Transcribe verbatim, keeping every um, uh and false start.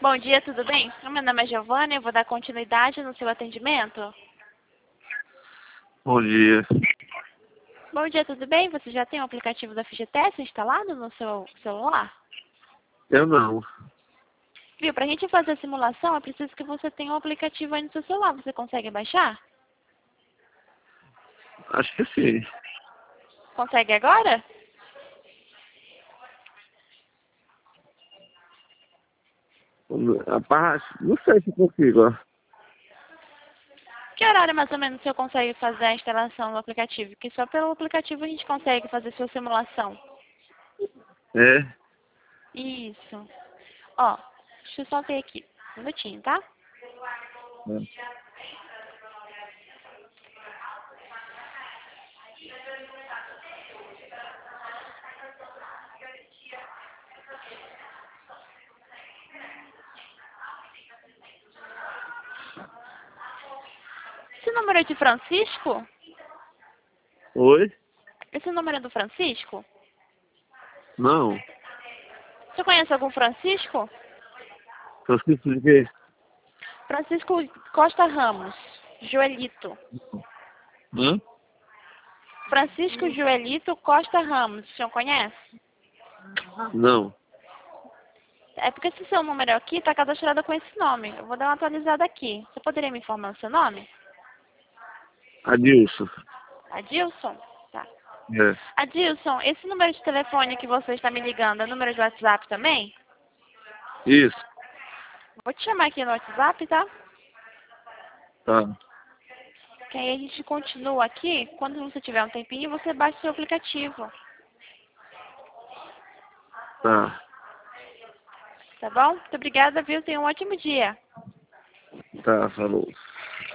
Bom dia, tudo bem? Meu nome é Giovana e eu vou dar continuidade no seu atendimento. Bom dia. Bom dia, tudo bem? Você já tem o aplicativo da FGTS instalado no seu celular? Eu não. Viu, pra gente fazer a simulação, é preciso que você tenha o aplicativo aí no seu celular. Você consegue baixar? Acho que sim. Consegue agora? Rapaz, não sei se consigo, ó. Que horário mais ou menos você consegue fazer a instalação do aplicativo? Que só pelo aplicativo a gente consegue fazer sua simulação. É? Isso. Ó, deixa eu só ver aqui. Um minutinho, tá? É. Esse número é de Francisco? Oi? Esse número é do Francisco? Não. Você conhece algum Francisco? Francisco de quê? Francisco Costa Ramos, Joelito. Hã? Francisco Joelito Costa Ramos, o senhor conhece? Não. É porque esse seu número aqui está cadastrado com esse nome. Eu vou dar uma atualizada aqui. Você poderia me informar o seu nome? Adilson. Adilson? Tá. É. Adilson, esse número de telefone que você está me ligando é número de WhatsApp também? Isso. Vou te chamar aqui no WhatsApp, tá? Tá. Que aí a gente continua aqui. Quando você tiver um tempinho, você baixa o seu aplicativo. Tá. Tá bom? Muito obrigada, viu? Tenha um ótimo dia. Tá, falou.